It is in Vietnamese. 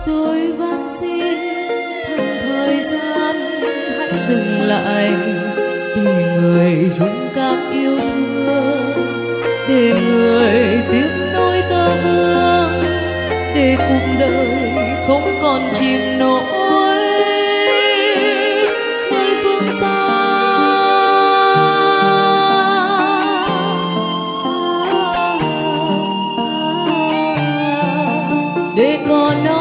tôi van xin thần thời gian hãy dừng lại, để người dũng cảm yêu thương, để người tiếp nối tơ vương, để cuộc đời không còn chìm nổi nơi phương xa. Để còn